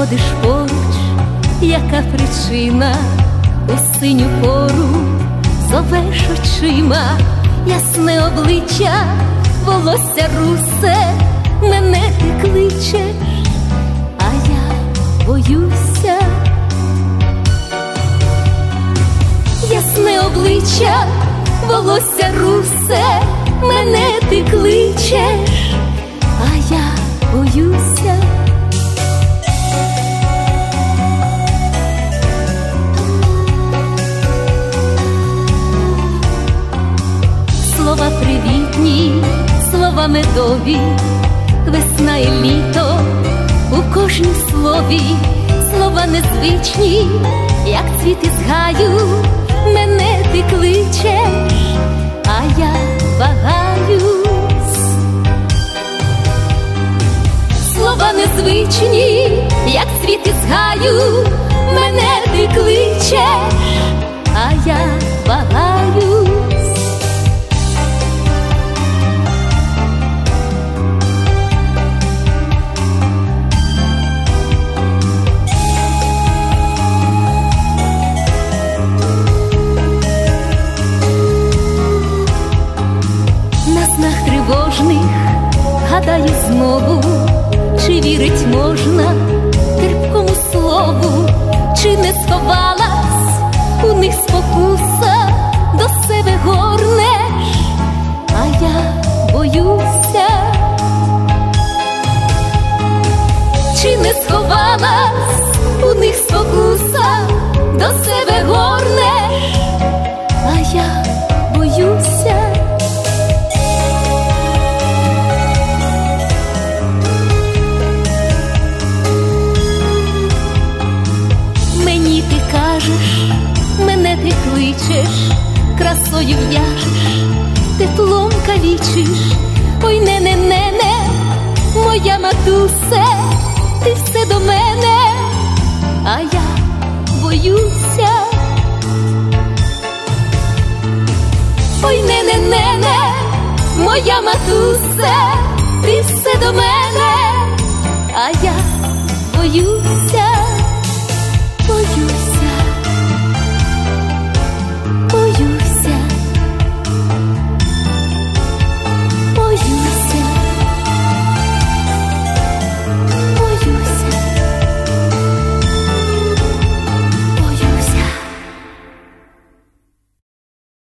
ходиш поруч, яка причина? У синю пору зовеш очима, ясне обличчя, волосся русе, мене ти кличеш, а я боюся. Ясне обличчя, волосся русе, мене ти кличеш, а я боюся. Слова привітні, слова медові, весна і літо у кожнім слові, слова незвичні, як цвіт із гаю, мене ти кличеш, а я вагаюсь. Слова незвичні, як цвіт із гаю, мене ти кличеш, а я вагаюсь. Тривожних, гадаю знову, чи вірить можна терпкому слову, чи не сховалась у них спокуса, до себе горнеш, а я боюся. Чи не сховалась у них спокуса, до себе горнеш, а я боюся. Мене ти кличеш, красою в'яжеш, теплом калічиш. Ой, нене, моя матусе, ти все до мене, а я боюся. Ой, нене, моя матусе, ти все до мене,